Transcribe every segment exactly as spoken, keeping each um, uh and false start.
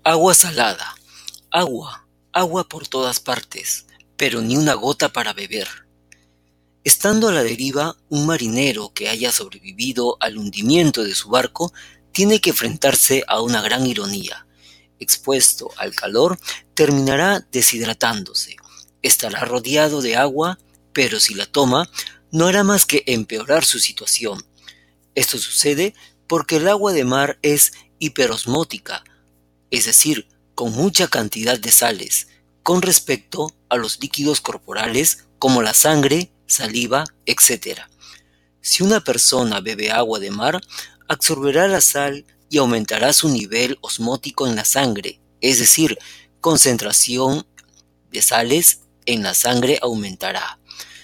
Agua salada. Agua, agua por todas partes, pero ni una gota para beber. Estando a la deriva, un marinero que haya sobrevivido al hundimiento de su barco tiene que enfrentarse a una gran ironía. Expuesto al calor, terminará deshidratándose. Estará rodeado de agua, pero si la toma, no hará más que empeorar su situación. Esto sucede porque el agua de mar es hiperosmótica, es decir, con mucha cantidad de sales, con respecto a los líquidos corporales como la sangre, saliva, etcétera. Si una persona bebe agua de mar, absorberá la sal y aumentará su nivel osmótico en la sangre, es decir, concentración de sales en la sangre aumentará.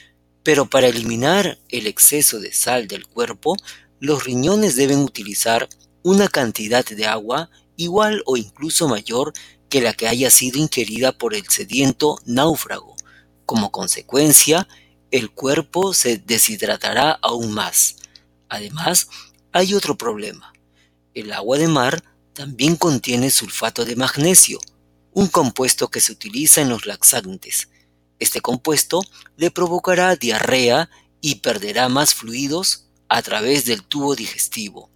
Pero para eliminar el exceso de sal del cuerpo, los riñones deben utilizar una cantidad de agua igual o incluso mayor que la que haya sido ingerida por el sediento náufrago. Como consecuencia, el cuerpo se deshidratará aún más. Además, hay otro problema. El agua de mar también contiene sulfato de magnesio, un compuesto que se utiliza en los laxantes. Este compuesto le provocará diarrea y perderá más fluidos a través del tubo digestivo.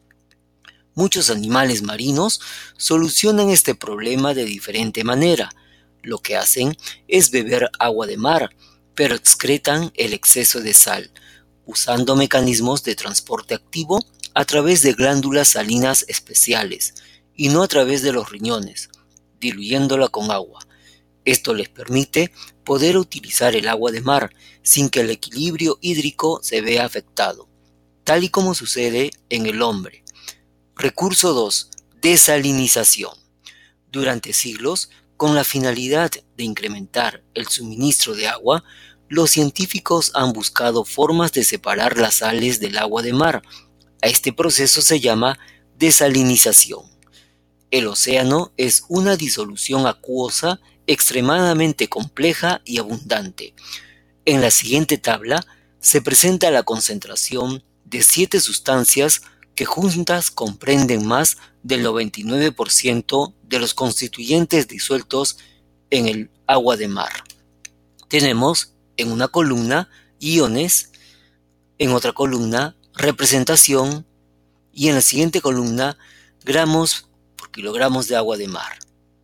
Muchos animales marinos solucionan este problema de diferente manera. Lo que hacen es beber agua de mar, pero excretan el exceso de sal, usando mecanismos de transporte activo a través de glándulas salinas especiales y no a través de los riñones, diluyéndola con agua. Esto les permite poder utilizar el agua de mar sin que el equilibrio hídrico se vea afectado, tal y como sucede en el hombre. Recurso dos. Desalinización. Durante siglos, con la finalidad de incrementar el suministro de agua, los científicos han buscado formas de separar las sales del agua de mar. A este proceso se llama desalinización. El océano es una disolución acuosa extremadamente compleja y abundante. En la siguiente tabla se presenta la concentración de siete sustancias que juntas comprenden más del noventa y nueve por ciento de los constituyentes disueltos en el agua de mar. Tenemos en una columna iones, en otra columna representación y en la siguiente columna gramos por kilogramos de agua de mar.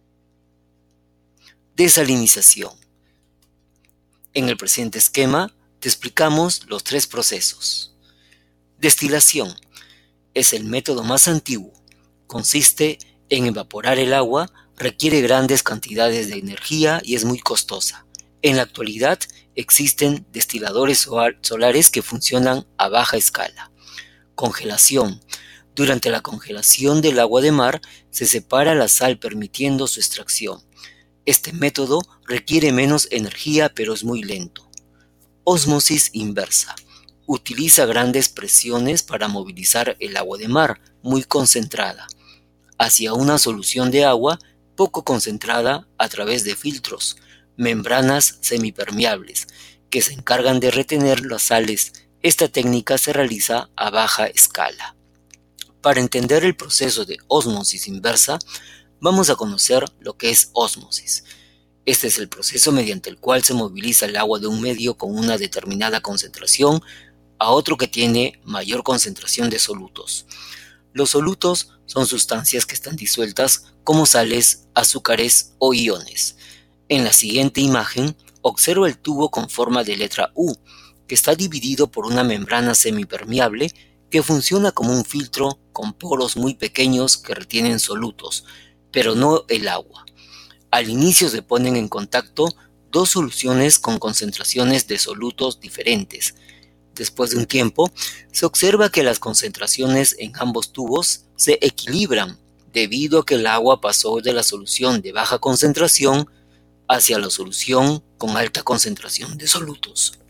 Desalinización. En el presente esquema te explicamos los tres procesos. Destilación. Es el método más antiguo. Consiste en evaporar el agua, requiere grandes cantidades de energía y es muy costosa. En la actualidad existen destiladores solares que funcionan a baja escala. Congelación. Durante la congelación del agua de mar se separa la sal permitiendo su extracción. Este método requiere menos energía pero es muy lento. Ósmosis inversa. Utiliza grandes presiones para movilizar el agua de mar, muy concentrada, hacia una solución de agua poco concentrada a través de filtros, membranas semipermeables, que se encargan de retener las sales. Esta técnica se realiza a baja escala. Para entender el proceso de ósmosis inversa, vamos a conocer lo que es ósmosis. Este es el proceso mediante el cual se moviliza el agua de un medio con una determinada concentración a otro que tiene mayor concentración de solutos. Los solutos son sustancias que están disueltas como sales, azúcares o iones. En la siguiente imagen observa el tubo con forma de letra U, que está dividido por una membrana semipermeable que funciona como un filtro con poros muy pequeños que retienen solutos, pero no el agua. Al inicio se ponen en contacto dos soluciones con concentraciones de solutos diferentes. Después de un tiempo, se observa que las concentraciones en ambos tubos se equilibran debido a que el agua pasó de la solución de baja concentración hacia la solución con alta concentración de solutos.